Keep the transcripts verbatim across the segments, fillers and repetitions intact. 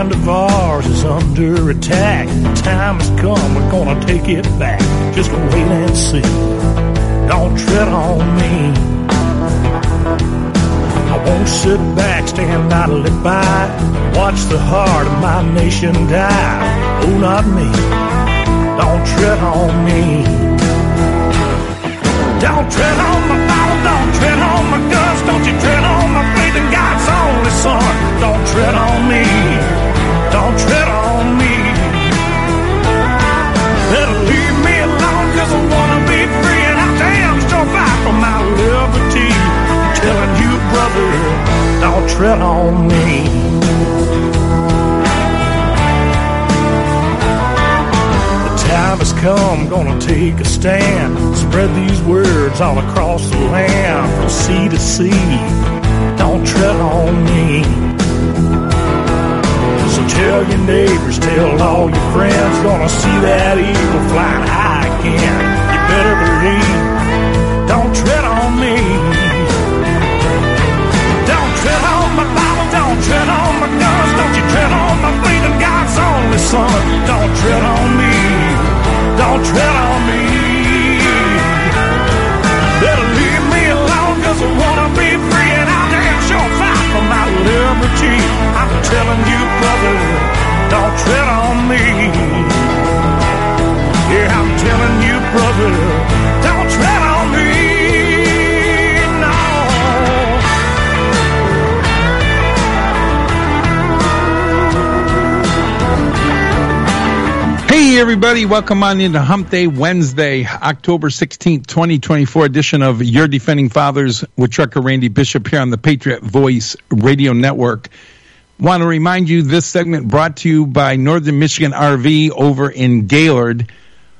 land of ours is under attack. The time has come, we're gonna take it back. Just wait and see. Don't tread on me. I won't sit back, stand idly by, watch the heart of my nation die. Oh, not me. Don't tread on me. Don't tread on my Bible, don't tread on my guns, don't you tread on my faith in God's only Son. Don't tread on me, don't tread on me. Better leave me alone, cause I wanna be free, and I damn sure fight for my liberty. I'm telling you, brother, don't tread on me. Time has come, gonna take a stand. Spread these words all across the land, from sea to sea. Don't tread on me. So tell your neighbors, tell all your friends, gonna see that eagle flying high again. You better believe, don't tread on me. Don't tread on my Bible, don't tread on my guns, don't you tread on my faith in God's only Son. Don't tread on me. Don't tread on me. Better leave me alone, cause I wanna be free, and I'll damn sure fight for my liberty. I'm telling you, brother, don't tread on me. Yeah, I'm telling you, brother, don't tread on me. No. Hey everybody, welcome on into Hump Day Wednesday, October sixteenth, twenty twenty-four edition of Your Defending Fathers with Trucker Randy Bishop here on the Patriot Voice Radio Network. Want to remind you this segment brought to you by Northern Michigan R V over in Gaylord.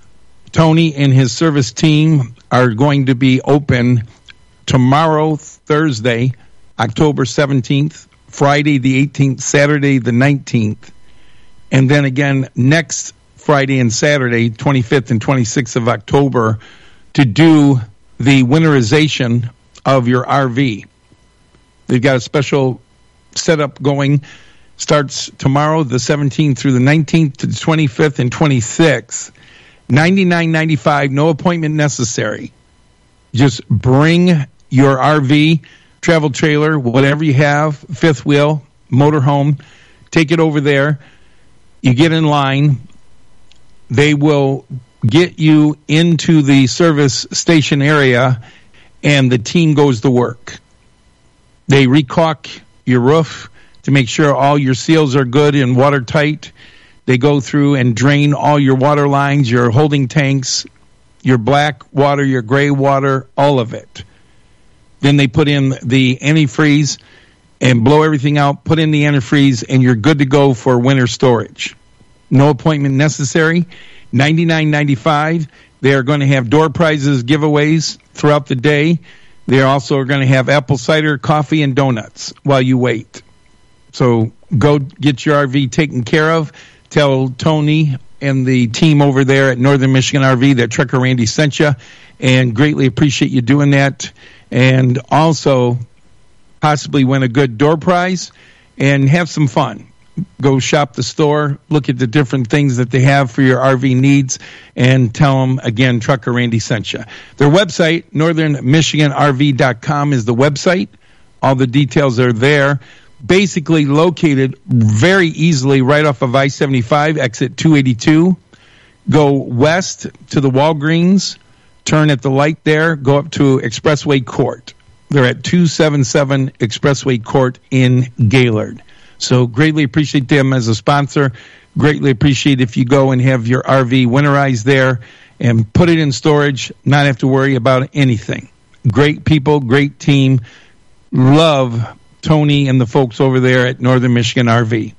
Tony and his service team are going to be open tomorrow, Thursday, October seventeenth, Friday the eighteenth, Saturday the nineteenth, and then again next Friday and Saturday, twenty-fifth and twenty-sixth of October, to do the winterization of your R V. They've got a special setup going. Starts tomorrow, the seventeenth through the nineteenth, to the twenty-fifth and twenty-sixth. ninety-nine ninety-five, no appointment necessary. Just bring your R V, travel trailer, whatever you have, fifth wheel, motorhome, take it over there. You get in line. They will get you into the service station area, and the team goes to work. They recaulk your roof to make sure all your seals are good and watertight. They go through and drain all your water lines, your holding tanks, your black water, your gray water, all of it. Then they put in the antifreeze and blow everything out, put in the antifreeze, and you're good to go for winter storage. No appointment necessary. ninety-nine ninety-five. They are going to have door prizes, giveaways throughout the day. They also are going to have apple cider, coffee, and donuts while you wait. So go get your R V taken care of. Tell Tony and the team over there at Northern Michigan R V that Trucker Randy sent you, and greatly appreciate you doing that. And also possibly win a good door prize and have some fun. Go shop the store, look at the different things that they have for your R V needs, and tell them, again, Trucker Randy sent you. Their website, northern michigan r v dot com, is the website. All the details are there. Basically located very easily right off of I seventy-five, exit two eighty-two. Go west to the Walgreens, turn at the light there, go up to Expressway Court. They're at two seventy-seven Expressway Court in Gaylord. So greatly appreciate them as a sponsor. Greatly appreciate if you go and have your R V winterized there and put it in storage, not have to worry about anything. Great people, great team. Love Tony and the folks over there at Northern Michigan R V.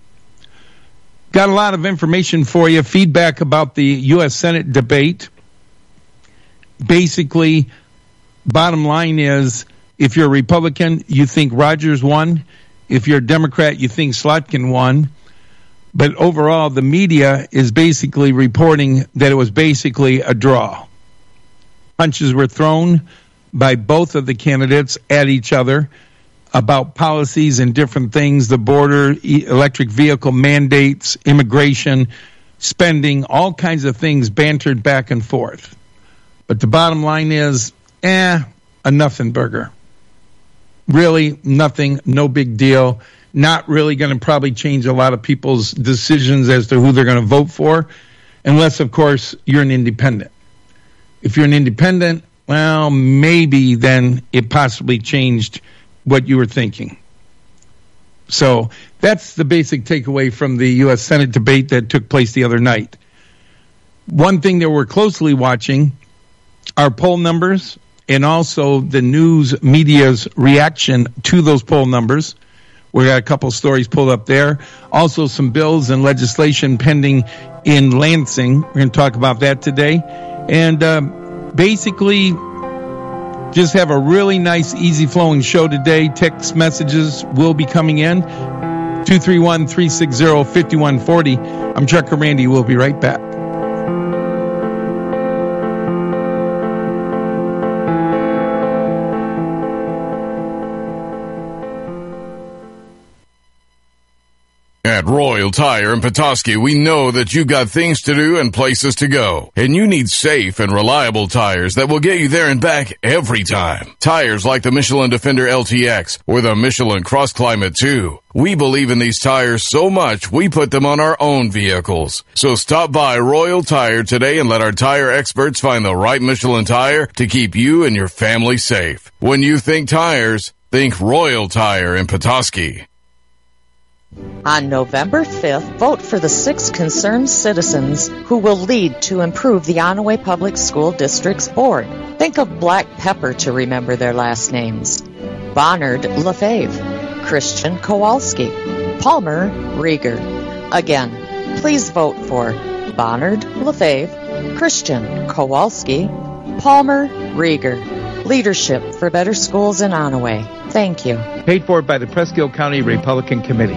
Got a lot of information for you. Feedback about the U S Senate debate. Basically, bottom line is, if you're a Republican, you think Rogers won. If you're a Democrat, you think Slotkin won. But overall, the media is basically reporting that it was basically a draw. Punches were thrown by both of the candidates at each other. about policies and different things, the border, e- electric vehicle mandates, immigration, spending, all kinds of things bantered back and forth. But the bottom line is, eh, a nothing burger. Really, nothing, no big deal. Not really going to probably change a lot of people's decisions as to who they're going to vote for, unless, of course, you're an independent. If you're an independent, well, maybe then it possibly changed what you were thinking. So that's the basic takeaway from the U S Senate debate that took place the other night. One thing that we're closely watching are poll numbers and also the news media's reaction to those poll numbers. We got a couple stories pulled up there. Also some bills and legislation pending in Lansing. We're going to talk about that today. And uh, basically just have a really nice, easy-flowing show today. Text messages will be coming in. two three one, three six zero, five one four zero. I'm Trucker Randy. We'll be right back. At Royal Tire in Petoskey, we know that you got things to do and places to go. And you need safe and reliable tires that will get you there and back every time. Tires like the Michelin Defender L T X or the Michelin Cross Climate two. We believe in these tires so much, we put them on our own vehicles. So stop by Royal Tire today and let our tire experts find the right Michelin tire to keep you and your family safe. When you think tires, think Royal Tire in Petoskey. On November fifth, vote for the six concerned citizens who will lead to improve the Onaway Public School District's board. Think of black pepper to remember their last names. Bonnard Lefebvre, Christian Kowalski, Palmer Rieger. Again, please vote for Bonnard Lefebvre, Christian Kowalski, Palmer Rieger. Leadership for better schools in Onaway. Thank you. Paid for by the Presque Isle County Republican Committee.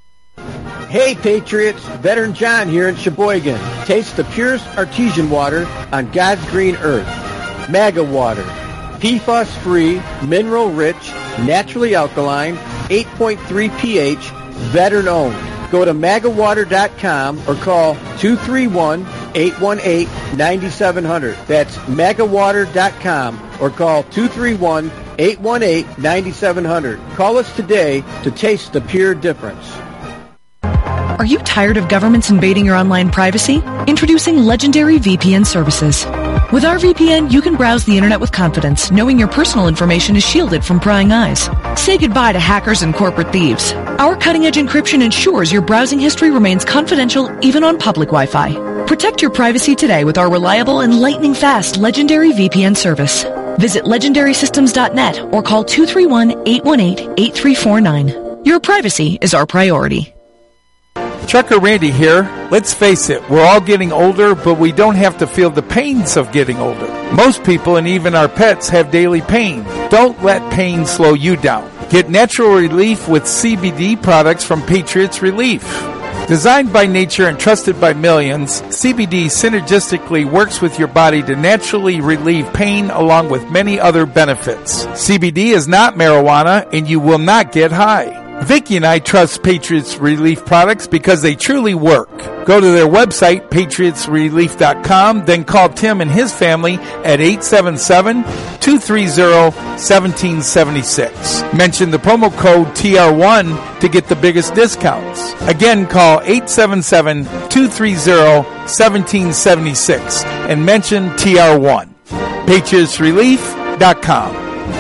Hey Patriots, Veteran John here in Sheboygan. Taste the purest artesian water on God's green earth. MAGA water. P F A S-free, mineral-rich, naturally alkaline, eight point three pH, veteran-owned. Go to maga water dot com or call two three one, eight one eight, nine seven zero zero. That's maga water dot com or call two three one, eight one eight, nine seven zero zero. Call us today to taste the pure difference. Are you tired of governments invading your online privacy? Introducing Legendary V P N services. With our V P N, you can browse the internet with confidence, knowing your personal information is shielded from prying eyes. Say goodbye to hackers and corporate thieves. Our cutting-edge encryption ensures your browsing history remains confidential even on public Wi-Fi. Protect your privacy today with our reliable and lightning-fast Legendary V P N service. Visit legendary systems dot net or call two three one, eight one eight, eight three four nine. Your privacy is our priority. Trucker Randy here. Let's face it, we're all getting older, but we don't have to feel the pains of getting older. Most people and even our pets have daily pain. Don't let pain slow you down. Get natural relief with C B D products from Patriots Relief. Designed by nature and trusted by millions, C B D synergistically works with your body to naturally relieve pain along with many other benefits. C B D is not marijuana and you will not get high. Vicki and I trust Patriots Relief products because they truly work. Go to their website, patriots relief dot com, then call Tim and his family at eight seven seven, two three zero, one seven seven six. Mention the promo code T R one to get the biggest discounts. Again, call eight seven seven, two three zero, one seven seven six and mention T R one. patriots relief dot com.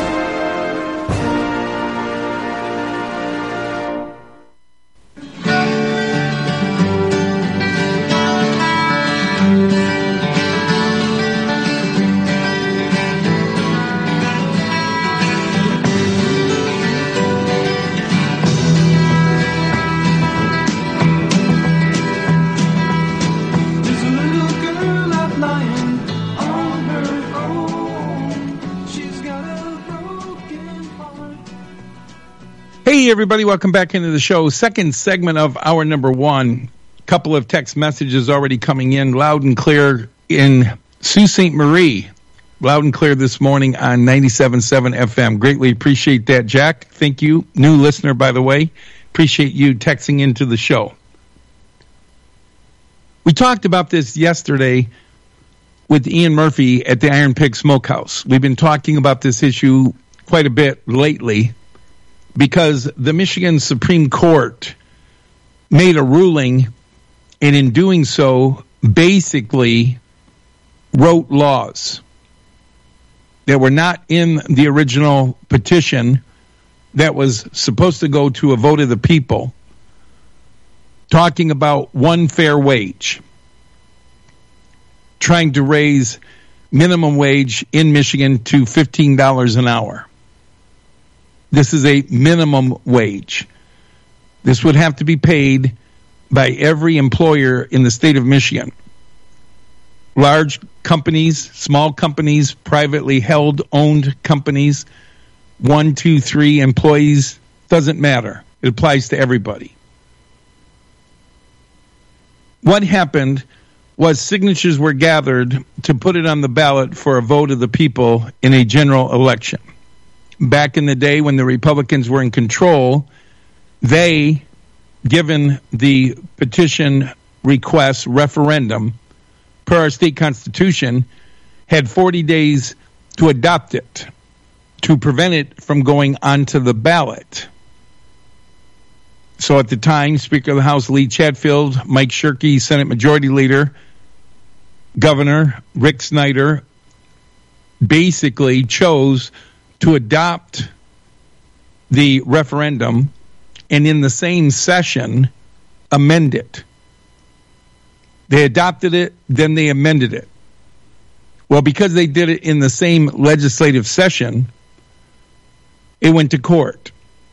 Hey, everybody. Welcome back into the show. Second segment of hour number one. Couple of text messages already coming in loud and clear in Sault Ste. Marie. loud and clear this morning on ninety-seven point seven F M. Greatly appreciate that, Jack. Thank you. New listener, by the way. Appreciate you texting into the show. We talked about this yesterday with Ian Murphy at the Iron Pig Smokehouse. We've been talking about this issue quite a bit lately because the Michigan Supreme Court made a ruling, and in doing so, basically wrote laws that were not in the original petition that was supposed to go to a vote of the people, talking about one fair wage, trying to raise minimum wage in Michigan to fifteen dollars an hour. This is a minimum wage. This would have to be paid by every employer in the state of Michigan. Large companies, small companies, privately held, owned companies, one, two, three employees, doesn't matter. It applies to everybody. What happened was signatures were gathered to put it on the ballot for a vote of the people in a general election. Back in the day when the Republicans were in control, they, given the petition request referendum per our state constitution, had forty days to adopt it, to prevent it from going onto the ballot. So at the time, Speaker of the House Lee Chatfield, Mike Shirkey, Senate Majority Leader, Governor Rick Snyder, basically chose to adopt the referendum and in the same session amend it. They adopted it, then they amended it. Well, because they did it in the same legislative session, it went to court,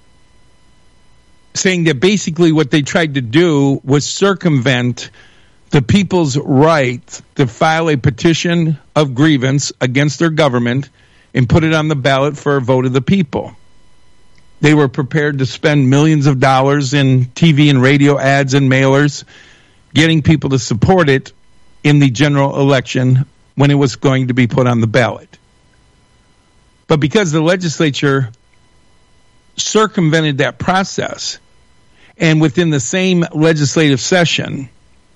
saying that basically what they tried to do was circumvent the people's right to file a petition of grievance against their government and put it on the ballot for a vote of the people. They were prepared to spend millions of dollars in T V and radio ads and mailers, getting people to support it in the general election when it was going to be put on the ballot. But because the legislature circumvented that process, and within the same legislative session,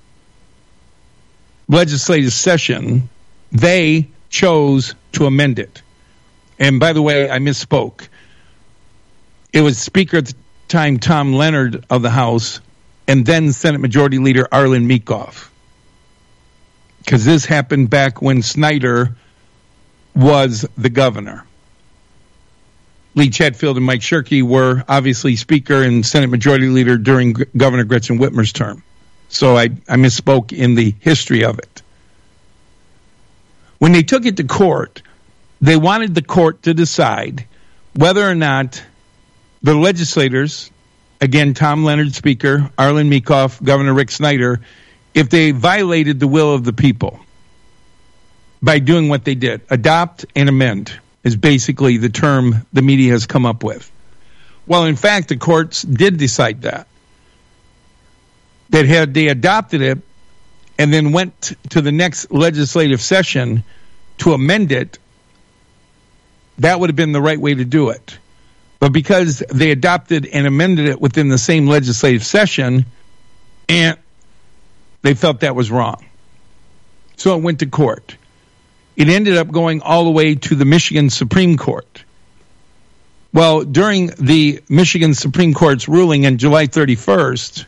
legislative session, they chose to amend it. And by the way, I misspoke. It was Speaker at the time, Tom Leonard of the House, and then Senate Majority Leader Arlen Meekhoff. Because this happened back when Snyder was the governor. Lee Chatfield and Mike Shirkey were obviously Speaker and Senate Majority Leader during G- Governor Gretchen Whitmer's term. So I, I misspoke in the history of it. When they took it to court, they wanted the court to decide whether or not the legislators, again, Tom Leonard, Speaker, Arlen Meekhoff, Governor Rick Snyder, if they violated the will of the people by doing what they did. Adopt and amend is basically the term the media has come up with. Well, in fact, the courts did decide that. That had they adopted it and then went to the next legislative session to amend it, that would have been the right way to do it. But because they adopted and amended it within the same legislative session, and they felt that was wrong. So it went to court. It ended up going all the way to the Michigan Supreme Court. Well, during the Michigan Supreme Court's ruling on July thirty-first,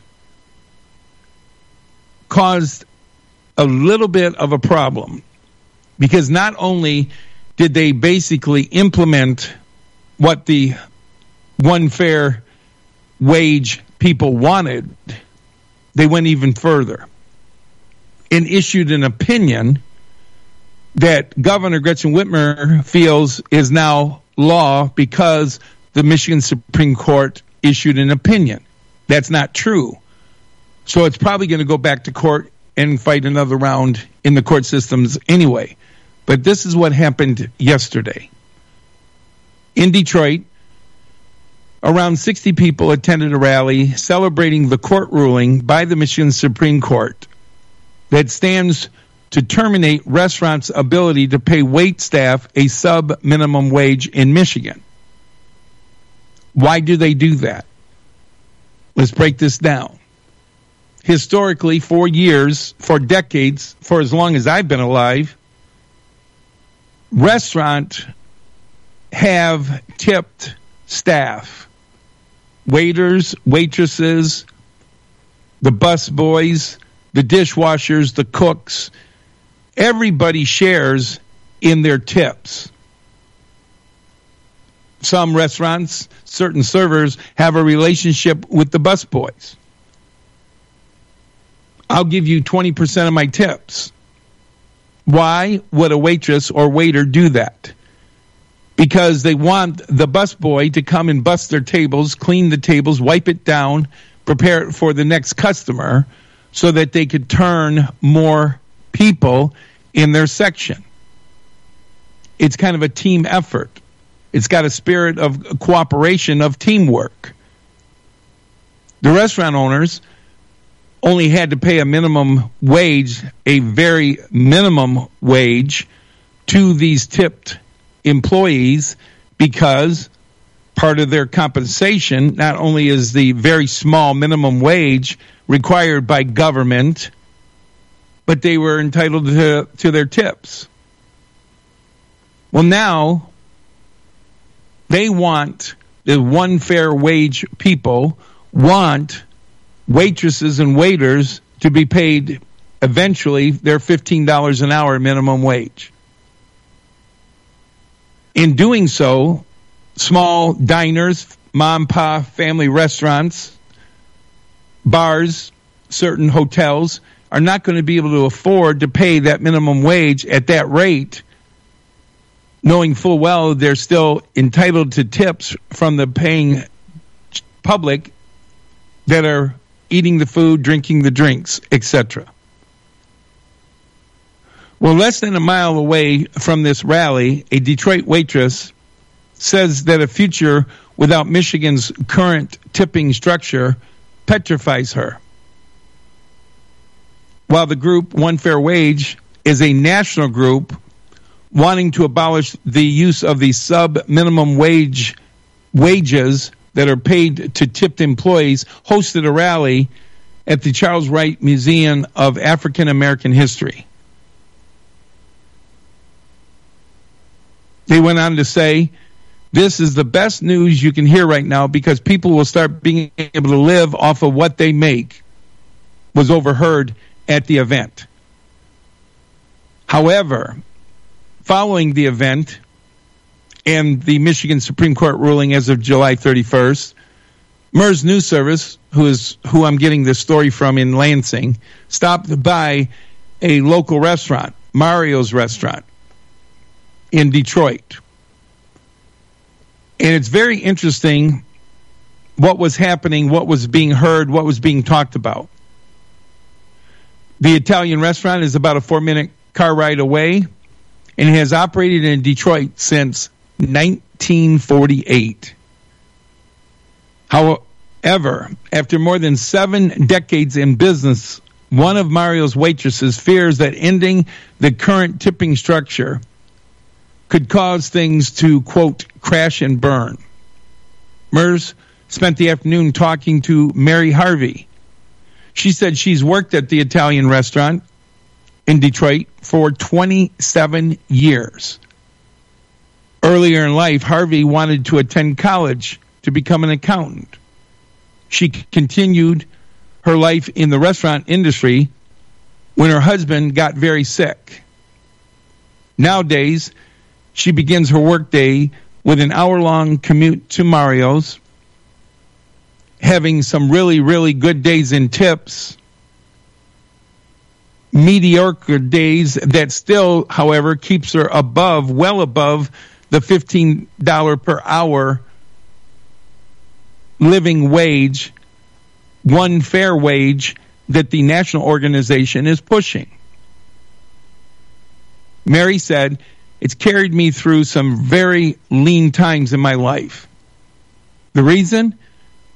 caused a little bit of a problem, because not only did they basically implement what the one fair wage people wanted, they went even further and issued an opinion that Governor Gretchen Whitmer feels is now law because the Michigan Supreme Court issued an opinion. That's not true. So it's probably going to go back to court and fight another round in the court systems anyway. But this is what happened yesterday. In Detroit, around sixty people attended a rally celebrating the court ruling by the Michigan Supreme Court that stands to terminate restaurants' ability to pay wait staff a sub-minimum wage in Michigan. Why do they do that? Let's break this down. Historically, for years, for decades, for as long as I've been alive, restaurants have tipped staff, waiters, waitresses, the bus boys, the dishwashers, the cooks. Everybody shares in their tips. Some restaurants, certain servers, have a relationship with the bus boys. I'll give you twenty percent of my tips. Why would a waitress or waiter do that? Because they want the busboy to come and bust their tables, clean the tables, wipe it down, prepare it for the next customer so that they could turn more people in their section. It's kind of a team effort. It's got a spirit of cooperation, of teamwork. The restaurant owners only had to pay a minimum wage, a very minimum wage, to these tipped employees because part of their compensation not only is the very small minimum wage required by government, but they were entitled to, to their tips. Well, now they want, the one fair wage people want waitresses and waiters to be paid eventually their fifteen dollars an hour minimum wage. In doing so, small diners, mom and pop family restaurants, bars, certain hotels are not going to be able to afford to pay that minimum wage at that rate, knowing full well they're still entitled to tips from the paying public that are eating the food, drinking the drinks, et cetera. Well, less than a mile away from this rally, a Detroit waitress says that a future without Michigan's current tipping structure petrifies her. While the group One Fair Wage is a national group wanting to abolish the use of the sub-minimum wage wages that are paid to tipped employees, hosted a rally at the Charles Wright Museum of African American History. They went on to say, this is the best news you can hear right now because people will start being able to live off of what they make, was overheard at the event. However, following the event and the Michigan Supreme Court ruling as of July thirty-first, M E R S News Service, who is who I'm getting this story from in Lansing, stopped by a local restaurant, Mario's Restaurant, in Detroit. And it's very interesting what was happening, what was being heard, what was being talked about. The Italian restaurant is about a four-minute car ride away and has operated in Detroit since nineteen forty-eight. However, after more than seven decades in business, one of Mario's waitresses fears that ending the current tipping structure could cause things to, quote, crash and burn. M E R S spent the afternoon talking to Mary Harvey. She said she's worked at the Italian restaurant in Detroit for twenty-seven years. Earlier in life, Harvey wanted to attend college to become an accountant. She continued her life in the restaurant industry when her husband got very sick. Nowadays, she begins her workday with an hour-long commute to Mario's, having some really, really good days in tips, mediocre days that still, however, keeps her above, well above the fifteen dollars per hour living wage, one fair wage that the national organization is pushing. Mary said, it's carried me through some very lean times in my life. The reason?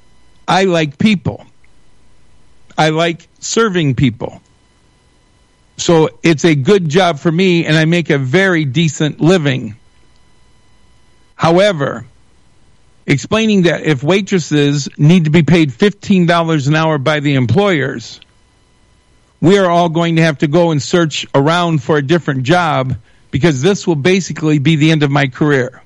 I like people. I like serving people. So it's a good job for me, and I make a very decent living. However, explaining that if waitresses need to be paid fifteen dollars an hour by the employers, we are all going to have to go and search around for a different job, because this will basically be the end of my career.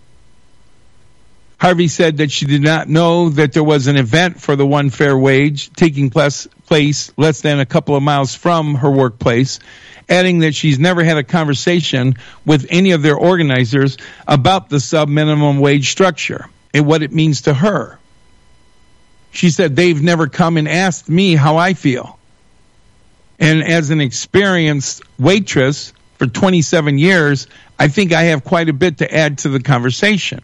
Harvey said that she did not know that there was an event for the one fair wage taking place, place less than a couple of miles from her workplace, adding that she's never had a conversation with any of their organizers about the sub-minimum wage structure and what it means to her. She said, they've never come and asked me how I feel. And as an experienced waitress for twenty-seven years, I think I have quite a bit to add to the conversation.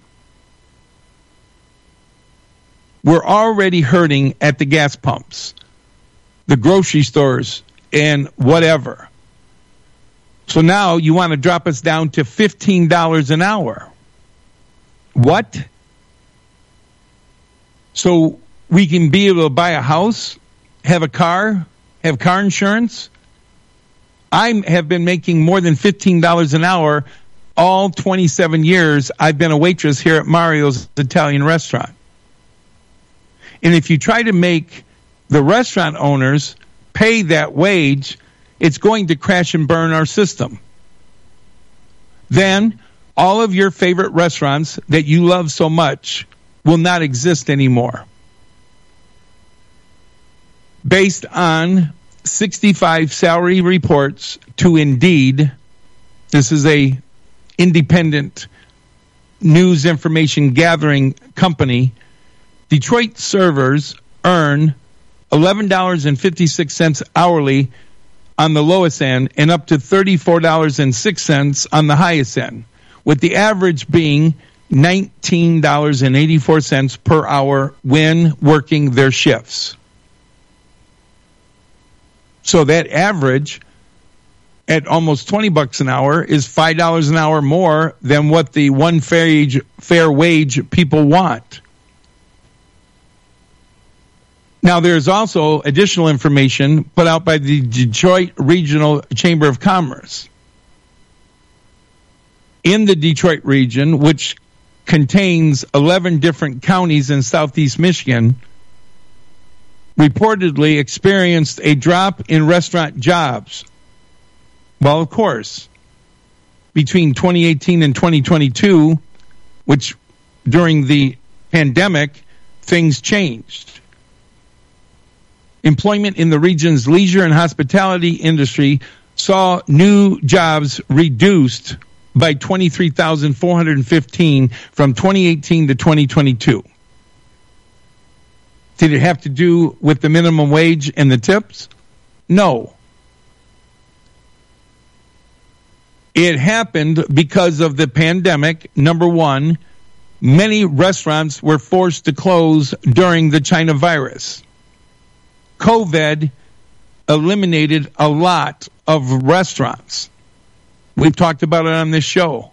We're already hurting at the gas pumps, the grocery stores, and whatever. So now you want to drop us down to fifteen dollars an hour. What? So we can be able to buy a house, have a car, have car insurance? I have been making more than fifteen dollars an hour all twenty-seven years I've been a waitress here at Mario's Italian restaurant. And if you try to make the restaurant owners pay that wage, it's going to crash and burn our system. Then all of your favorite restaurants that you love so much will not exist anymore. Based on sixty-five salary reports to Indeed, this is a independent news information gathering company, Detroit servers earn eleven dollars and fifty-six cents hourly on the lowest end and up to thirty-four dollars and six cents on the highest end, with the average being nineteen dollars and eighty-four cents per hour when working their shifts. So that average at almost twenty bucks an hour is five dollars an hour more than what the one fair wage, fair wage people want. Now, there's also additional information put out by the Detroit Regional Chamber of Commerce. In the Detroit region, which contains eleven different counties in southeast Michigan, reportedly experienced a drop in restaurant jobs. Well, of course, between twenty eighteen and twenty twenty-two, which during the pandemic, things changed. Employment in the region's leisure and hospitality industry saw new jobs reduced by twenty-three thousand four hundred fifteen from twenty eighteen to twenty twenty-two. Did it have to do with the minimum wage and the tips? No. It happened because of the pandemic. Number one, many restaurants were forced to close during the China virus. COVID eliminated a lot of restaurants. We've talked about it on this show.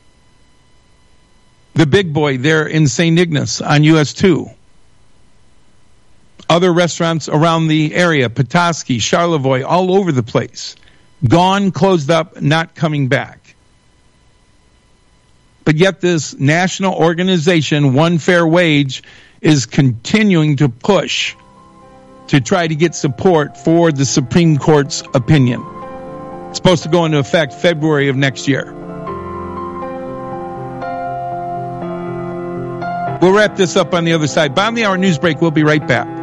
The Big Boy there in Saint Ignace on U S two. Other restaurants around the area, Petoskey, Charlevoix, all over the place. Gone, closed up, not coming back. But yet this national organization, One Fair Wage, is continuing to push to try to get support for the Supreme Court's opinion. It's supposed to go into effect February of next year. We'll wrap this up on the other side. Bottom of the hour news break. We'll be right back.